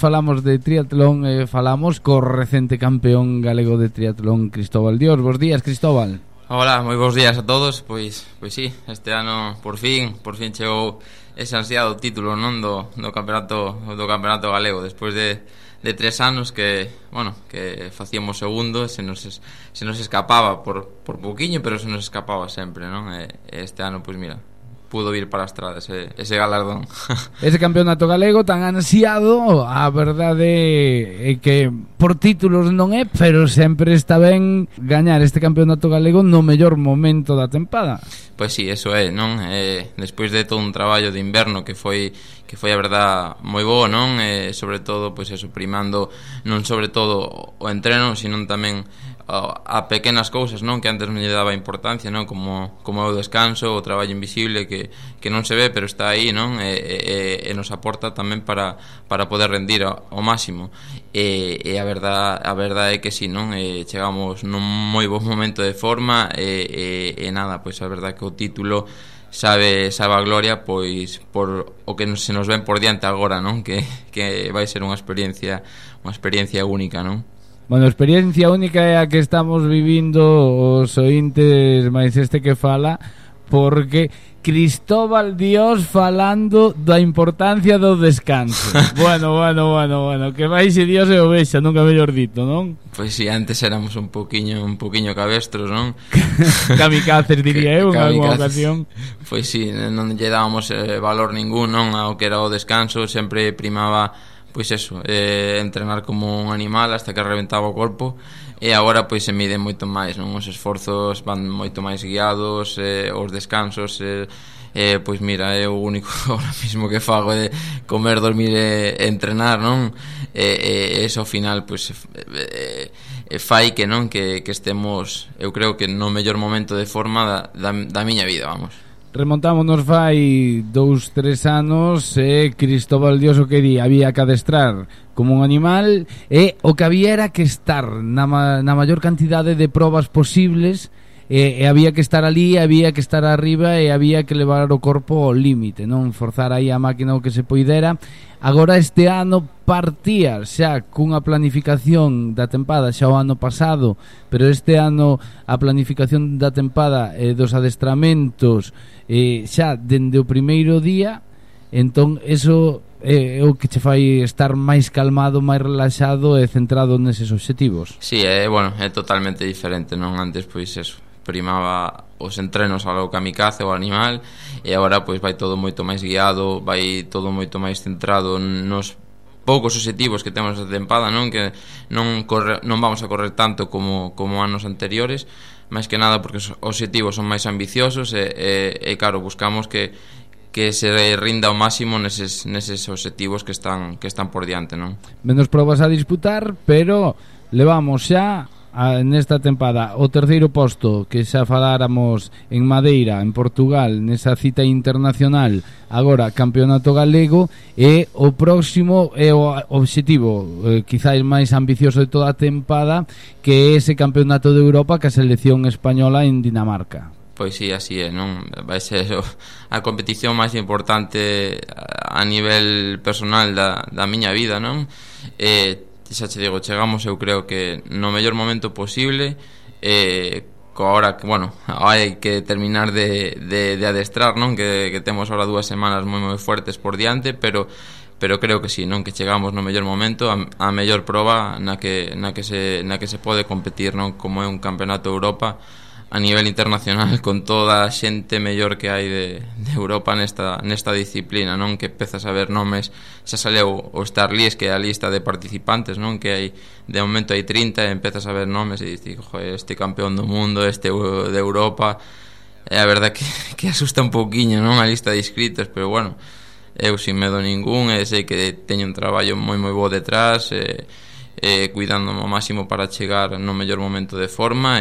falamos de triatlón, falamos co recente campeón galego de triatlón, Cristóbal Dios. Bos días, Cristóbal. Hola, moi bons días a todos. Pois sí, este ano por fin chegou ese ansiado título, non, do campeonato galego, despois de 3 anos que, bueno, que facíamos segundo, se nos escapaba por pouquiño, pero se nos escapaba sempre, non? E este ano, pois mira, pudo vir para a estrada ese galardón. Ese campeonato galego tan ansiado, a verdade é que por títulos non é, pero sempre está ben gañar este campeonato galego no mellor momento da tempada. Pois sí, eso é, non? Despois de todo un traballo de inverno que foi a verdad moi bo, non? Sobre todo, pois eso, primando non sobre todo o entreno, sino tamén a pequenas cousas, non, que antes non lle daba importancia, non, como o descanso, o traballo invisible que non se ve, pero está aí, non, e nos aporta tamén para poder rendir ao máximo. E a verdade é que si, non, chegamos nun moi bo momento de forma e nada, pois a verdade que o título sabe a gloria, pois por o que se nos ven por diante agora, non, que vai ser unha experiencia única, non? Bueno, experiencia única é a que estamos vivindo os ointes máis este que fala, porque Cristóbal Dios falando da importancia do descanso. Bueno, que vaixe Dios e o vexa, nunca mellor dito, non? Pois si, antes éramos un poquiño cabestros, non? Kamikazes, diría eu, en alguna ocasión. Pois si, non lle dábamos valor ningún, non, ao que era o descanso, sempre primaba pois eso, entrenar como un animal hasta que reventaba o corpo, e agora pois se miden moito máis, non? Os esforzos van moito máis guiados, os descansos, pois mira, é o único ahora mismo que fago de comer, dormir e entrenar, non? Eso ao final pois fai que, non, que estemos, eu creo que no mellor momento de forma da miña vida, vamos. Remontámonos fai 2-3 anos e Cristóbal Dios o que di, había que adestrar como un animal e o que había era que estar na maior cantidade de probas posibles e había que estar ali, había que estar arriba e había que levar o corpo ao límite, non forzar aí a máquina o que se poidera. Agora este ano partía xa cunha planificación da tempada xa o ano pasado, pero este ano a planificación da tempada e dos adestramentos xa dende o primeiro día, entón eso é o que che fai estar máis calmado, máis relaxado e centrado neses obxectivos. Sí, bueno, é totalmente diferente, non? Antes pois eso, primaba os entrenos ao kamikaze, o animal, e agora pois vai todo moito máis guiado, vai todo moito máis centrado nos poucos obxectivos que temos na tempada, non? Que non vamos a correr tanto como anos anteriores, máis que nada porque os obxectivos son máis ambiciosos e claro, buscamos que se rinda ao máximo neses obxectivos que están por diante, non? Menos probas a disputar, pero levamos xa nesta tempada o terceiro posto que xa faláramos en Madeira, en Portugal, nesa cita internacional, agora campeonato galego, e o próximo é o obxectivo quizás máis ambicioso de toda a tempada, que é ese campeonato de Europa que a selección española en Dinamarca. Pois sí, así é, non? Vai ser a competición máis importante a nivel personal da miña vida, non? Xa che digo, chegamos, eu creo que no mellor momento posible, ahora que, bueno, hai que terminar de adestrar, non? Que temos ahora 2 semanas moi fuertes por diante, pero creo que sí, non? Que chegamos no mellor momento, a mellor proba na que se pode competir, non? Como é un campeonato de Europa a nivel internacional, con toda a xente mellor que hai de Europa nesta disciplina, non? Que empezas a ver nomes, xa saleu o Starlist, que é a lista de participantes, non? Que hai, de momento hai 30, e empezas a ver nomes e dices, joder, este campeón do mundo, este de Europa, é a verdad que asusta un pouquiño, non? A lista de inscritos, pero bueno, eu sin medo ningún, e sei que teño un traballo moi bo detrás, cuidándome ao máximo para chegar no mellor momento de forma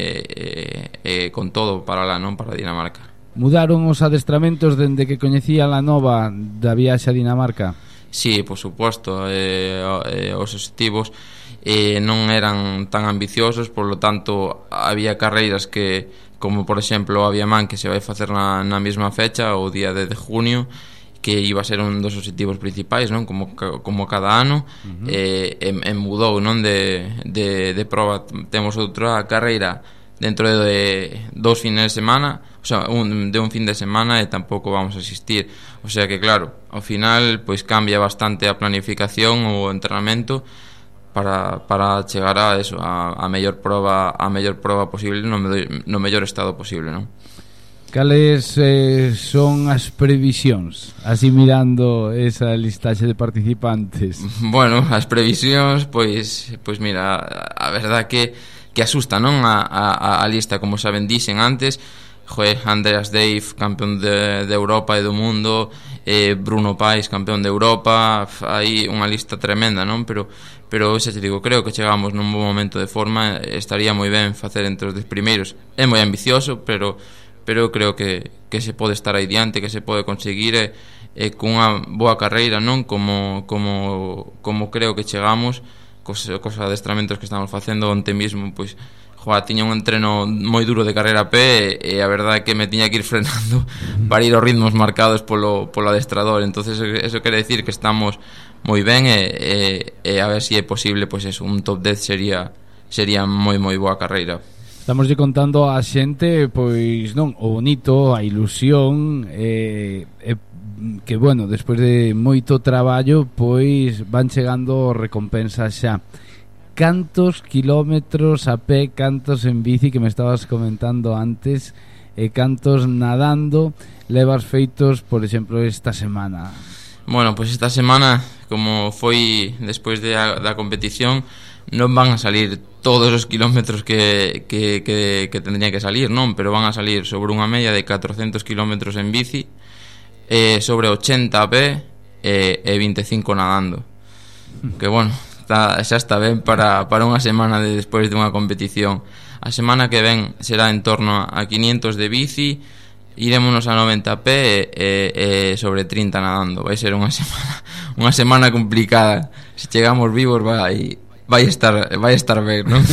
e con todo para lá, non? Para Dinamarca. Mudaron os adestramentos dende que coñecía a nova da viaxe a Dinamarca? Sí, por suposto, os objetivos non eran tan ambiciosos, por lo tanto había carreiras como por exemplo a Viamán, que se vai facer na mesma fecha, o día de junio, que iba a ser un dos obxectivos principais, non? Como cada ano, e mudou, non? De proba temos outra carreira dentro de 2 fines de semana, o sea, de un fin de semana, e tampouco vamos a asistir. O sea que claro, ao final pois cambia bastante a planificación ou o entrenamento para chegar a eso, a mellor prova posible no mellor estado posible, non? Cales son as previsións, así mirando esa listaxe de participantes? Bueno, as previsións, pois mira, a verdad que asusta, non? A lista, como xa ben dixen antes. Andreas Dave, campeón de Europa e do mundo, Bruno Pais, campeón de Europa. Hai unha lista tremenda, non? Pero xa te digo, creo que chegamos nun bon momento de forma. Estaría moi ben facer entre os 10 primeiros. É moi ambicioso, pero creo que se pode estar aí diante, que se pode conseguir, cunha boa carreira, non? Como creo que chegamos cos adestramentos que estamos facendo. Onte mesmo, pois, tiña un entreno moi duro de carreira a pé, e a verdade é que me tiña que ir frenando para ir aos ritmos marcados polo adestrador. Entonces eso quere decir que estamos moi ben, e a ver se é posible, pois eso, un top 10 sería moi boa carreira. Estamos lle contando a xente, pois non, o bonito, a ilusión, que bueno, despois de moito traballo, pois van chegando recompensas xa. Cantos kilómetros a pé, cantos en bici, que me estabas comentando antes, e cantos nadando levas feitos, por exemplo, esta semana? Bueno, pois esta semana, como foi despois da competición, non van a salir todos os kilómetros que tendrían que salir, non? Pero van a salir sobre unha media de 400 kilómetros en bici, sobre 80 a pé e 25 nadando. Que bueno, xa está ben para unha semana despois de unha competición. A semana que ven será en torno a 500 de bici, irémonos a 90 a pé e sobre 30 nadando. Vai ser unha semana complicada. Se chegamos vivos vai estar ben, non?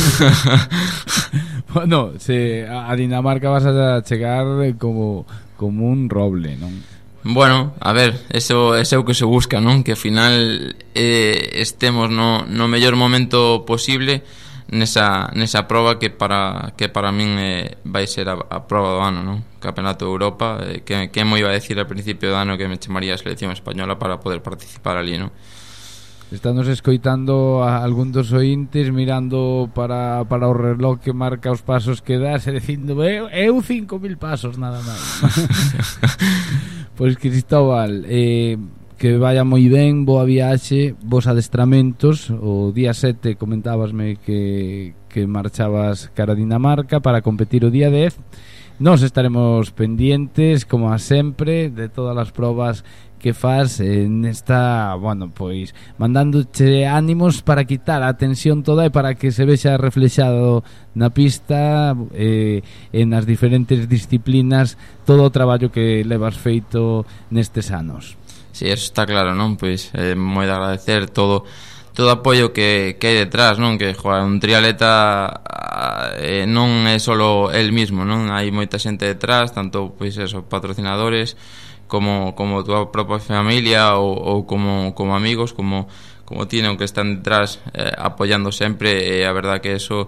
Bueno, a Dinamarca vas a chegar como un roble, non? Bueno, a ver, eso é o que se busca, non? Que ao final estemos no mellor momento posible nesa proba que para min vai ser a proba do ano, non? Campeonato de Europa, que mo iba a decir al principio do ano que me chamaría a selección española para poder participar ali, non? Estamos escoitando a algún dos ointes mirando para o reloj que marca os pasos que das e dicindo, eu 5.000 pasos nada máis. Pois Cristóbal, que vaya moi ben, boa viaxe, bons adestramentos. O día 7 comentábasme que marchabas cara a Dinamarca para competir o día 10. Nos estaremos pendientes, como a sempre, de todas as probas que faz nesta, bueno, pois mandándoche ánimos para quitar a tensión toda e para que se vexa reflexado na pista e nas diferentes disciplinas todo o traballo que levas feito nestes anos. Si, eso está claro, non? Pois moi de agradecer todo o apoio que hai detrás, non? Que un triatleta non é solo el mismo, non? Hai moita xente detrás, tanto pois eso, patrocinadores como tua propia familia ou como amigos, como tienen que están detrás apoyando sempre, e a verdad que eso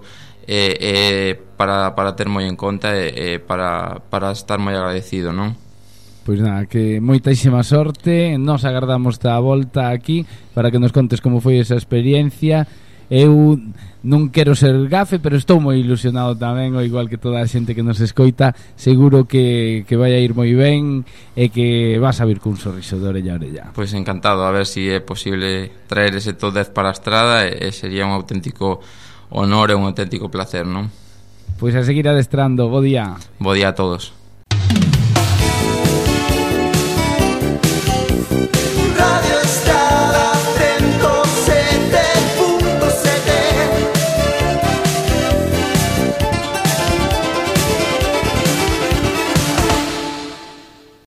para ter moi en conta e para estar moi agradecido, non? Pois nada, que moitísima sorte. Nos agardamos a volta aquí para que nos contes como foi esa experiencia. Eu non quero ser gafe, pero estou moi ilusionado tamén, ao igual que toda a xente que nos escoita. Seguro que vai a ir moi ben e que vas a vir cun sorriso de orella a orella. Pois encantado, a ver se é posible traer ese top 10 para a estrada, e sería un auténtico honor e un auténtico placer, non? Pois a seguir adestrando. Bo día. Bo día a todos. Radio